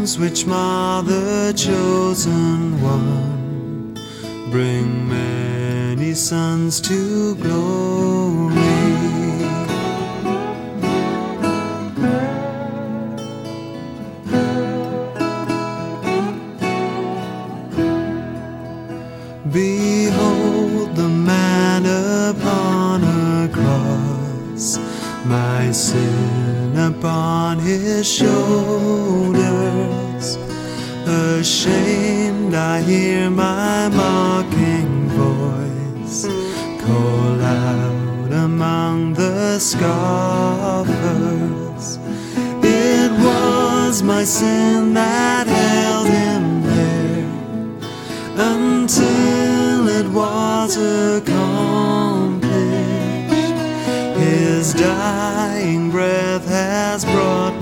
wounds which mar the chosen one bring many sons to glory. Behold the man upon a cross, my sin upon his shoulders. Ashamed I hear my mocking voice call out among the scoffers. It was my sin that held him there until it was accomplished. His dying breath has brought